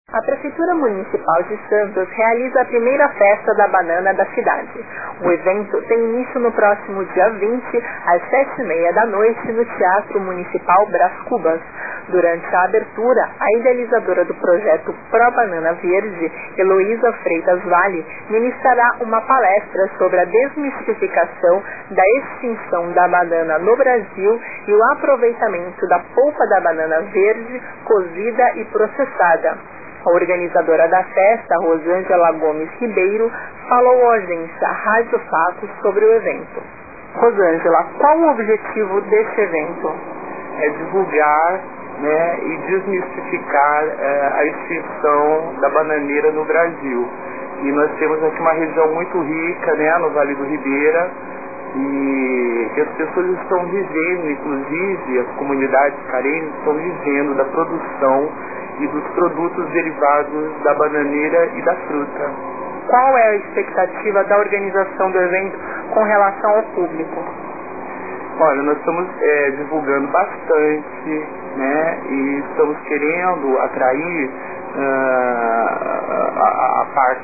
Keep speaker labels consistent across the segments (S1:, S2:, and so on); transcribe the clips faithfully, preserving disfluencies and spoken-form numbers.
S1: A Prefeitura Municipal de Santos realiza a primeira festa da banana da cidade. O evento tem início no próximo dia vinte, às sete e meia da noite, no Teatro Municipal Brás Cubas. Durante a abertura, a idealizadora do projeto Pro Banana Verde, Heloísa Freitas Vale, ministrará uma palestra sobre a desmistificação da extinção da banana no Brasil e o aproveitamento da polpa da banana verde, cozida e processada. A organizadora da festa, Rosângela Gomes Ribeiro, falou à agência Rádio Fato sobre o evento. Rosângela, qual o objetivo deste evento?
S2: É divulgar, né, e desmistificar é, a extinção da bananeira no Brasil. E nós temos aqui uma região muito rica, né, no Vale do Ribeira, e que as pessoas estão vivendo, inclusive as comunidades carentes estão vivendo da produção e dos produtos derivados da bananeira e da fruta.
S1: Qual é a expectativa da organização do evento com relação ao público?
S2: Olha, nós estamos é, divulgando bastante, né, e estamos querendo atrair uh, a, a parte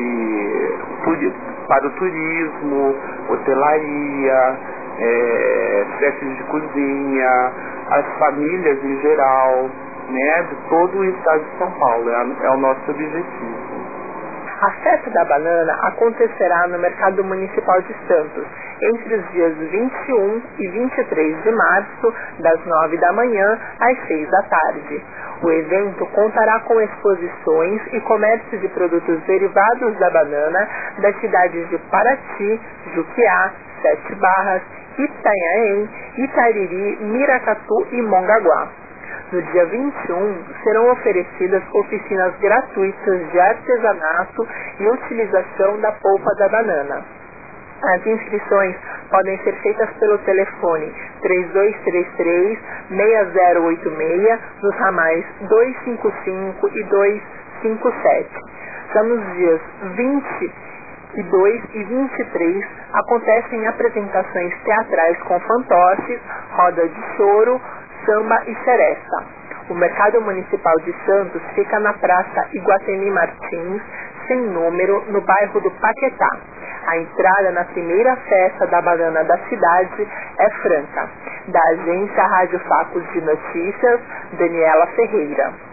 S2: de para o turismo, hotelaria, é, chefes de cozinha, as famílias em geral, né, de todo o estado de São Paulo, é, é o nosso objetivo.
S1: A festa da banana acontecerá no Mercado Municipal de Santos, entre os dias vinte e um e vinte e três de março, das nove da manhã às seis da tarde. O evento contará com exposições e comércio de produtos derivados da banana das cidades de Paraty, Juquiá, Sete Barras, Itanhaém, Itariri, Miracatu e Mongaguá. No dia vinte e um, serão oferecidas oficinas gratuitas de artesanato e utilização da polpa da banana. As inscrições podem ser feitas pelo telefone três dois três três, seis zero oito seis, nos ramais dois cinco cinco e dois cinco sete. Já nos dias vinte e dois e vinte e três, acontecem apresentações teatrais com fantoches, roda de choro, samba e seresta. O Mercado Municipal de Santos fica na Praça Iguatemi Martins, sem número, no bairro do Paquetá. A entrada na primeira festa da banana da cidade é franca. Da agência Rádio Fato de Notícias, Daniela Ferreira.